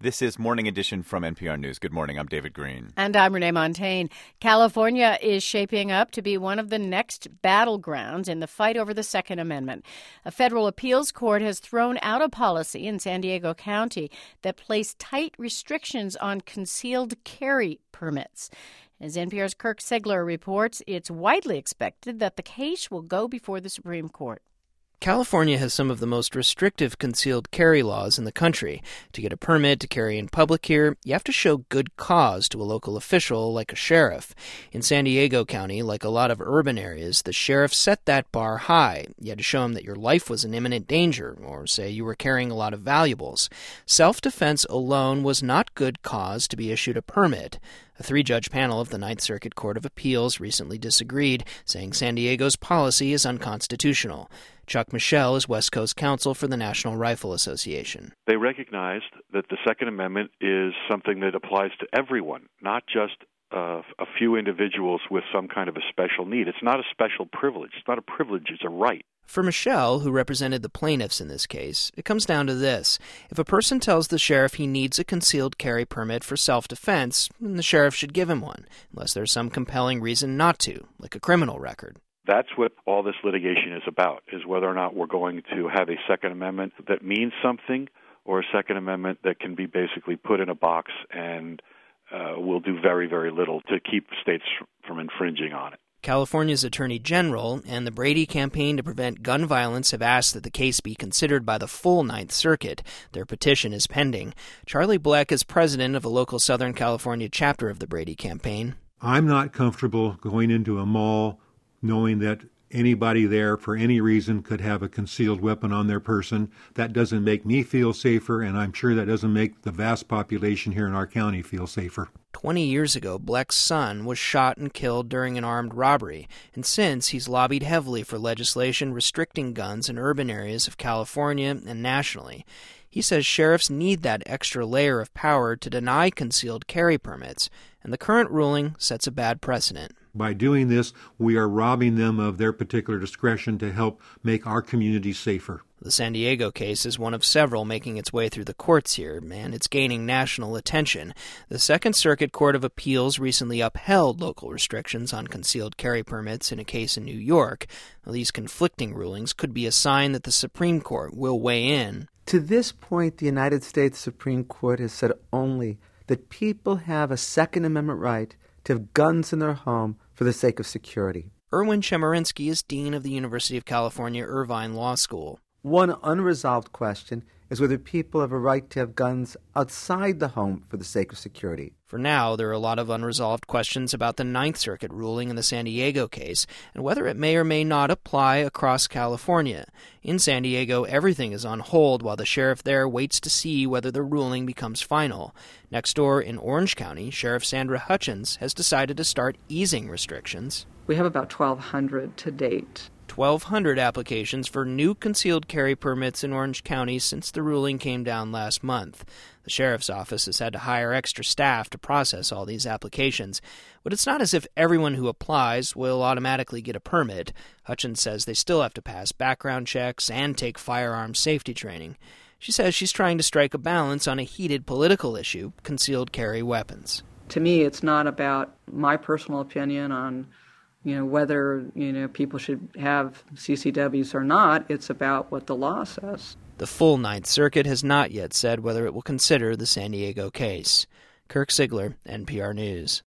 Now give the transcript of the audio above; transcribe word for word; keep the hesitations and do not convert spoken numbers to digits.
This is Morning Edition from N P R News. Good morning. I'm David Green. And I'm Renee Montagne. California is shaping up to be one of the next battlegrounds in the fight over the Second Amendment. A federal appeals court has thrown out a policy in San Diego County that placed tight restrictions on concealed carry permits. As N P R's Kirk Sigler reports, it's widely expected that the case will go before the Supreme Court. California has some of the most restrictive concealed carry laws in the country. To get a permit to carry in public here, you have to show good cause to a local official like a sheriff. In San Diego County, like a lot of urban areas, the sheriff set that bar high. You had to show him that your life was in imminent danger, or say you were carrying a lot of valuables. Self-defense alone was not good cause to be issued a permit. A three-judge panel of the Ninth Circuit Court of Appeals recently disagreed, saying San Diego's policy is unconstitutional. Chuck Michel is West Coast counsel for the National Rifle Association. They recognized that the Second Amendment is something that applies to everyone, not just uh, a few individuals with some kind of a special need. It's not a special privilege. It's not a privilege. It's a right. For Michel, who represented the plaintiffs in this case, it comes down to this. If a person tells the sheriff he needs a concealed carry permit for self-defense, then the sheriff should give him one, unless there's some compelling reason not to, like a criminal record. That's what all this litigation is about, is whether or not we're going to have a Second Amendment that means something or a Second Amendment that can be basically put in a box and uh, will do very, very little to keep states from infringing on it. California's Attorney General and the Brady Campaign to Prevent Gun Violence have asked that the case be considered by the full Ninth Circuit. Their petition is pending. Charlie Bleck is president of a local Southern California chapter of the Brady Campaign. I'm not comfortable going into a mall knowing that anybody there for any reason could have a concealed weapon on their person. That doesn't make me feel safer, and I'm sure that doesn't make the vast population here in our county feel safer. Twenty years ago, Bleck's son was shot and killed during an armed robbery, and since he's lobbied heavily for legislation restricting guns in urban areas of California and nationally. He says sheriffs need that extra layer of power to deny concealed carry permits, and the current ruling sets a bad precedent. By doing this, we are robbing them of their particular discretion to help make our community safer. The San Diego case is one of several making its way through the courts here, and it's gaining national attention. The Second Circuit Court of Appeals recently upheld local restrictions on concealed carry permits in a case in New York. Now, these conflicting rulings could be a sign that the Supreme Court will weigh in. To this point, the United States Supreme Court has said only that people have a Second Amendment right to have guns in their home for the sake of security. Erwin Chemerinsky is dean of the University of California Irvine Law School. One unresolved question is whether people have a right to have guns outside the home for the sake of security. For now, there are a lot of unresolved questions about the Ninth Circuit ruling in the San Diego case and whether it may or may not apply across California. In San Diego, everything is on hold while the sheriff there waits to see whether the ruling becomes final. Next door in Orange County, Sheriff Sandra Hutchins has decided to start easing restrictions. We have about twelve hundred to date. twelve hundred applications for new concealed carry permits in Orange County since the ruling came down last month. The sheriff's office has had to hire extra staff to process all these applications. But it's not as if everyone who applies will automatically get a permit. Hutchins says they still have to pass background checks and take firearms safety training. She says she's trying to strike a balance on a heated political issue, concealed carry weapons. To me, it's not about my personal opinion on you know, whether, you know, people should have C C Ws or not. It's about what the law says. The full Ninth Circuit has not yet said whether it will consider the San Diego case. Kirk Sigler, N P R News.